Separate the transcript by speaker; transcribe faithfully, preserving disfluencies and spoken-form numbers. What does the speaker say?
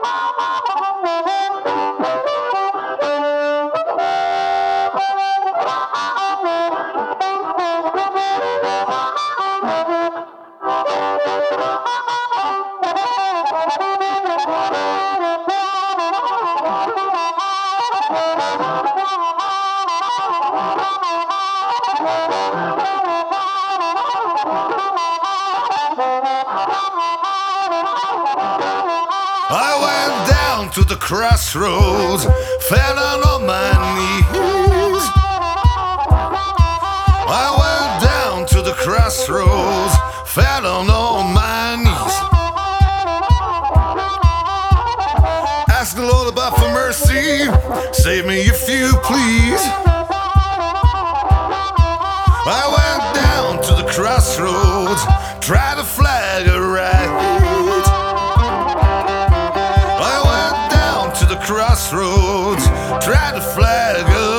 Speaker 1: I went down to the crossroads, fell down on my knees. I went down to the crossroads, fell down on my knees. Ask the Lord above for mercy, save me if you please. I went down to the crossroads, tried to flag a right. Crossroads, tried to flag up.